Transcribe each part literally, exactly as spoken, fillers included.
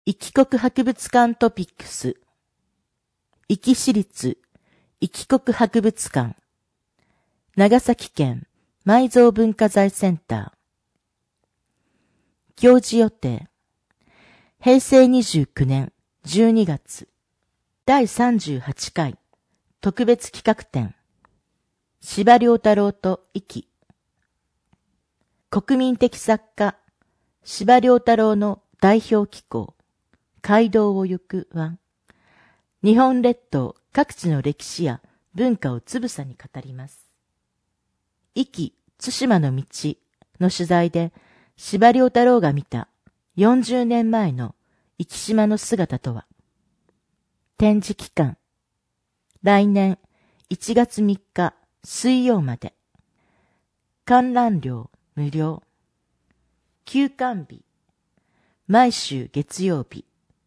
壱岐国博物館トピックス。壱岐市立壱岐国博物館。長崎県埋蔵文化財センター。行事予定。へいせいにじゅうきゅうねんじゅうにがつ。だいさんじゅうはちかい特別企画展。司馬遼太郎と壱岐。国民的作家、司馬遼太郎の代表紀行。街道を行くは、日本列島各地の歴史や文化をつぶさに語ります。壱岐・対馬の道の取材で、司馬遼太郎が見たよんじゅうねんまえの壱岐島の姿とは。展示期間、来年いちがつみっか水曜まで。観覧料無料。休館日、毎週月曜日。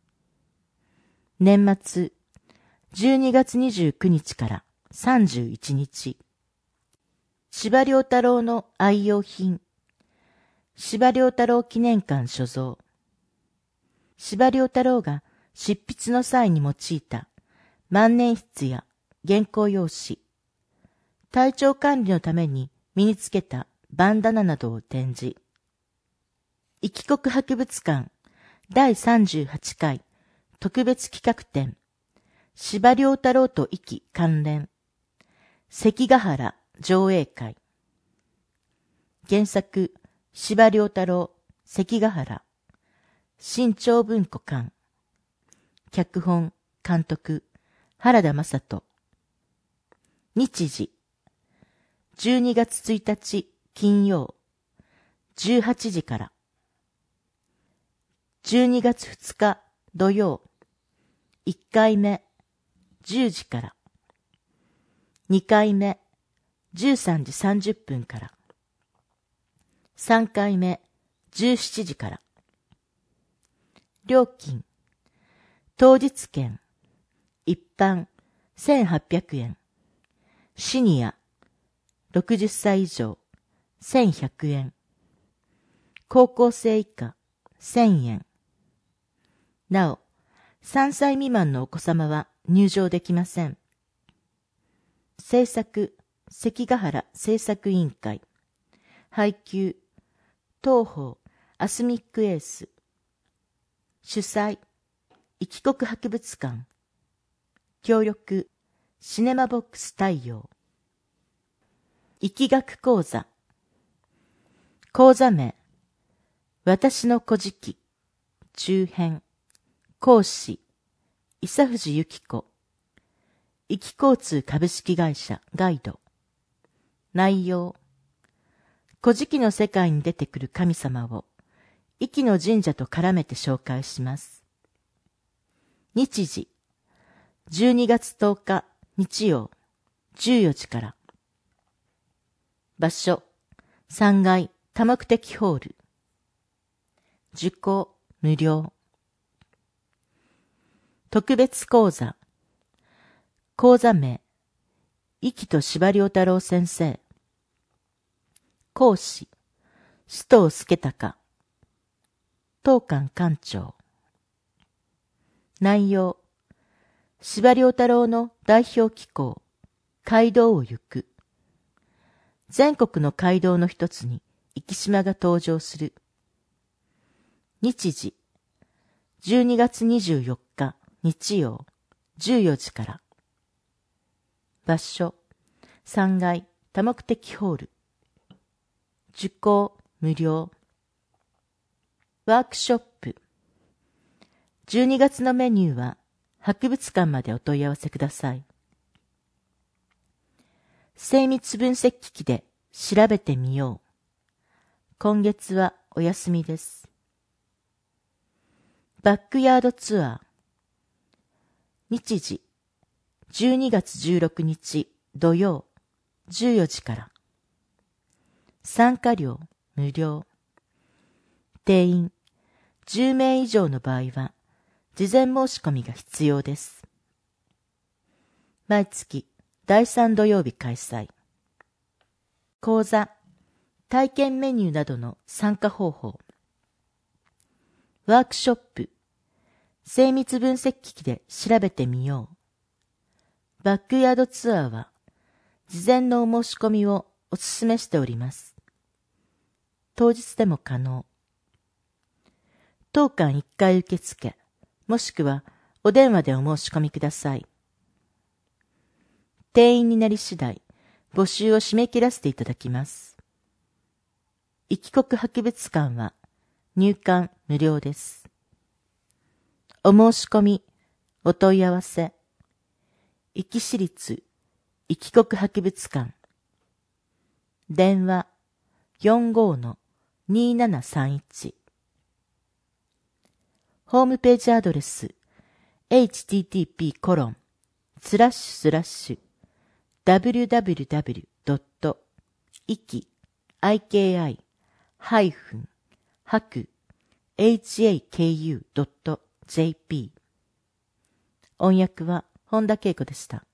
年末、じゅうにがつにじゅうくにちからさんじゅういちにち。司馬遼太郎の愛用品。司馬遼太郎記念館所蔵。司馬遼太郎が執筆の際に用いた万年筆や原稿用紙、体調管理のために身につけたバンダナなどを展示。壱岐国博物館だいさんじゅうはちかい特別企画展、司馬遼太郎と壱岐関連、関ヶ原上映会。原作、司馬遼太郎、関ヶ原、新潮文庫館。脚本、監督、原田雅人。日時、じゅうにがつついたち金曜、じゅうはちじから。じゅうにがつふつか土曜、いっかいめ、じゅうじから。にかいめ、じゅうさんじさんじゅっぷんから。さんかいめ、じゅうしちじから。料金、当日券、一般せんはっぴゃくえん、シニア、ろくじゅっさい以上、せんひゃくえん、高校生以下、せんえん。なお、さんさい未満のお子様は入場できません。制作、関ヶ原制作委員会。配給、東宝アスミックエース。主催、壱岐国博物館。協力、シネマボックス太陽。壱岐学講座。講座名、私の古事記、中編。講師、伊佐藤由紀子。壱岐交通株式会社ガイド。内容、古事記の世界に出てくる神様を壱岐の神社と絡めて紹介します。日時、じゅうにがつとおか日曜、じゅうよじから。場所、さんがい多目的ホール。受講無料。特別講座。講座名、壱岐と司馬遼太郎先生。講師、須藤助隆。当館館長。内容、司馬遼太郎の代表紀行、街道を行く。全国の街道の一つに壱岐島が登場する。日時、じゅうにがつにじゅうよっか日曜、じゅうよじから。場所、さんがい多目的ホール。受講無料。ワークショップ。じゅうにがつのメニューは博物館までお問い合わせください。精密分析機器で調べてみよう。今月はお休みです。バックヤードツアー。日時、じゅうにがつじゅうろくにち土曜、じゅうよじから。参加料無料。定員じゅうめい以上の場合は事前申し込みが必要です。毎月だいさん土曜日開催。講座、体験メニューなどの参加方法。ワークショップ、 精密分析機器で調べてみよう。バックヤードツアーは、事前のお申し込みをお勧めしております。当日でも可能。当館いっかい受付、もしくはお電話でお申し込みください。定員になり次第、募集を締め切らせていただきます。いきこく博物館は入館無料です。お申し込み、お問い合わせ、壱岐市立いきこく博物館、電話 よんごーのにーななさんいち、ホームページアドレス エイチティーティーピーコロンスラッシュスラッシュダブリューダブリューダブリュードットイキハイフンハク エイチエーケーユードットジェーピー。 音訳は本田恵子でした。